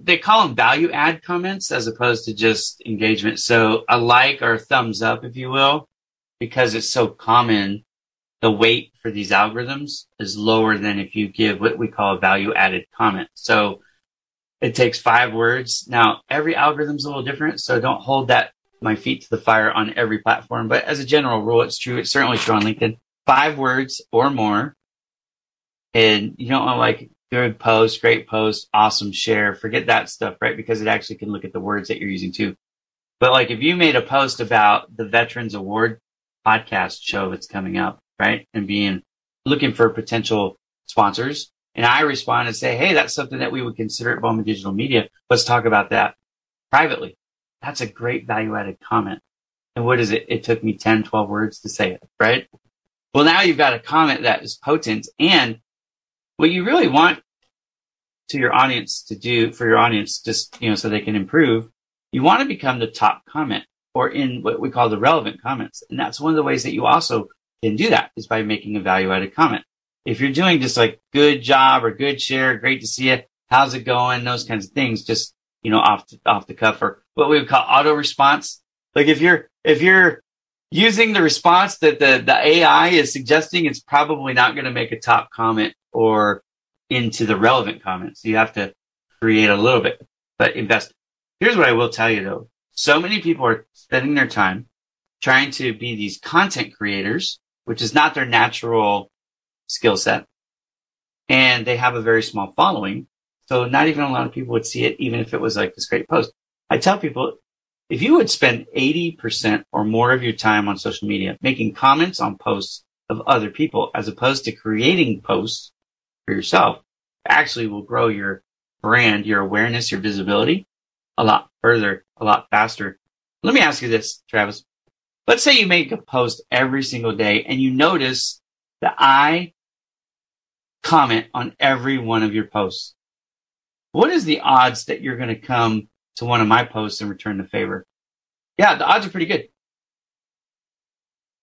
they call them value add comments as opposed to just engagement. So a like or a thumbs up, if you will, because it's so common, the weight for these algorithms is lower than if you give what we call a value added comment. So it takes 5 words. Now, every algorithm's a little different, so don't hold my feet to the fire on every platform. But as a general rule, it's true. It's certainly true on LinkedIn. 5 words or more. And you don't want like good post, great post, awesome share. Forget that stuff, right? Because it actually can look at the words that you're using too. But like if you made a post about the Veterans Award podcast show that's coming up, right? And looking for potential sponsors. And I respond and say, hey, that's something that we would consider at Bowman Digital Media. Let's talk about that privately. That's a great value added comment. And what is it? It took me 10, 12 words to say it, right? Well, now you've got a comment that is potent. And what you really want to your audience to do for your audience, just, so they can improve, you want to become the top comment or in what we call the relevant comments. And that's one of the ways that you also can do that is by making a value added comment. If you're doing just like good job or good share, great to see you, how's it going? Those kinds of things, just, off the cuff or what we would call auto response. Like if you're using the response that the AI is suggesting, it's probably not going to make a top comment or into the relevant comments. You have to create a little bit, but invest. Here's what I will tell you though. So many people are spending their time trying to be these content creators, which is not their natural skill set. And they have a very small following. So not even a lot of people would see it, even if it was like this great post. I tell people, if you would spend 80% or more of your time on social media making comments on posts of other people, as opposed to creating posts for yourself, actually will grow your brand, your awareness, your visibility a lot further, a lot faster. Let me ask you this, Travis. Let's say you make a post every single day and you notice that I comment on every one of your posts. What is the odds that you're going to come to one of my posts and return the favor? Yeah, the odds are pretty good.